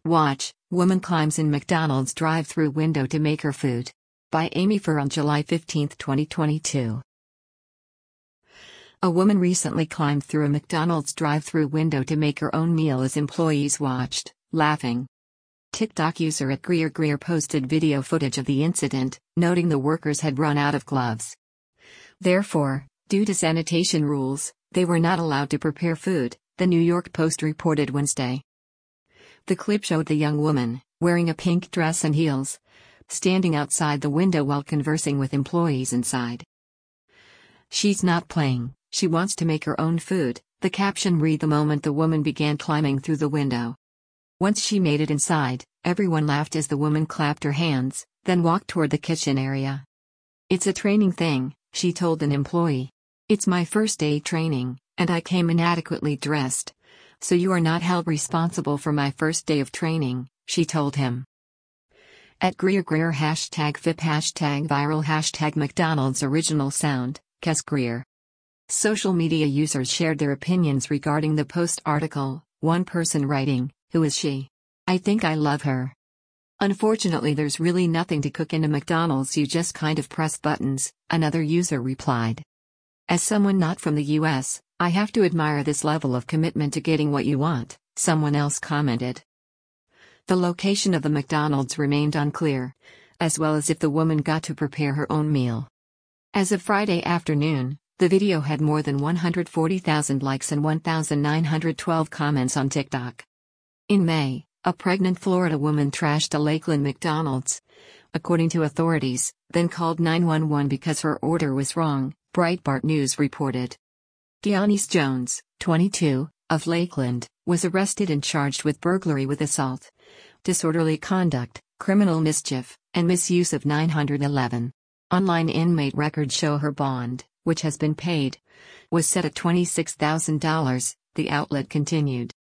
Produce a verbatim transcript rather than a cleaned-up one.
Watch, woman climbs in McDonald's drive-thru window to make her food. By Amy Fur on July fifteenth, twenty twenty-two. A woman recently climbed through a McDonald's drive-thru window to make her own meal as employees watched, laughing. TikTok user at Greer Greer posted video footage of the incident, noting the workers had run out of gloves. Therefore, due to sanitation rules, they were not allowed to prepare food, the New York Post reported Wednesday. The clip showed the young woman, wearing a pink dress and heels, standing outside the window while conversing with employees inside. "She's not playing, she wants to make her own food," the caption read the moment the woman began climbing through the window. Once she made it inside, everyone laughed as the woman clapped her hands, then walked toward the kitchen area. "It's a training thing," she told an employee. "It's my first day training, and I came inadequately dressed. So you are not held responsible for my first day of training," she told him. At Greer Greer hashtag F I P hashtag viral hashtag McDonald's original sound, Kes Greer. Social media users shared their opinions regarding the Post article, one person writing, "Who is she? I think I love her. Unfortunately there's really nothing to cook in a McDonald's, you just kind of press buttons," another user replied. "As someone not from the U S, I have to admire this level of commitment to getting what you want," someone else commented. The location of the McDonald's remained unclear, as well as if the woman got to prepare her own meal. As of Friday afternoon, the video had more than one hundred forty thousand likes and one thousand nine hundred twelve comments on TikTok. In May, a pregnant Florida woman trashed a Lakeland McDonald's, according to authorities, then called nine one one because her order was wrong, Breitbart News reported. Deanice Jones, twenty-two, of Lakeland, was arrested and charged with burglary with assault, disorderly conduct, criminal mischief, and misuse of nine eleven. Online inmate records show her bond, which has been paid, was set at twenty-six thousand dollars, the outlet continued.